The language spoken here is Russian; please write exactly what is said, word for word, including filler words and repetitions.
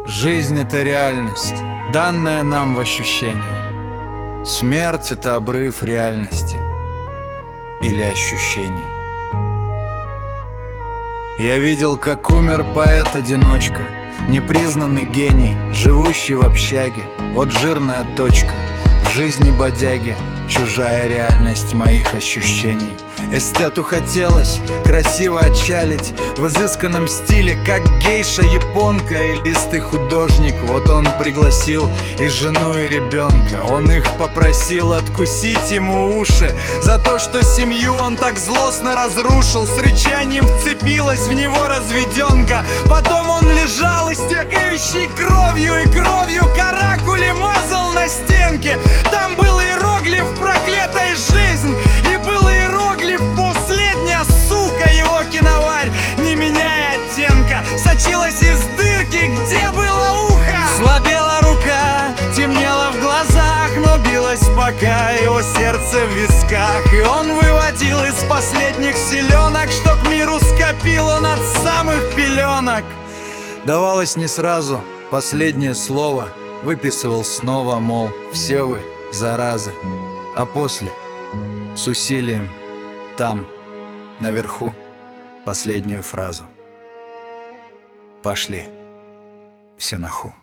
Жизнь — это реальность, данная нам в ощущении. Смерть — это обрыв реальности или ощущений. Я видел, как умер поэт-одиночка, непризнанный гений, живущий в общаге. Вот жирная точка в жизни бодяги, чужая реальность моих ощущений. Эстету хотелось красиво отчалить в изысканном стиле, как гейша-японка и листый художник. Вот он пригласил и жену, и ребенка. Он их попросил откусить ему уши за то, что семью он так злостно разрушил. С рычанием вцепилась в него разведенка. Потом он лежал, истекающий кровью, и кровью каракули мазал на стенке. Там был иероглиф «Проклятая жизнь», и был иероглиф «Последняя сука». Его киноварь, не меняя оттенка, сочилась из дырки, где было ухо. Слабела рука, темнело в глазах, но билось пока его сердце в висках. И он выводил из последних селенок, что к миру скопил он от самых пеленок. Давалось не сразу последнее слово, выписывал снова, мол, все вы заразы. А после, с усилием, там, наверху, последнюю фразу: пошли все нахуй.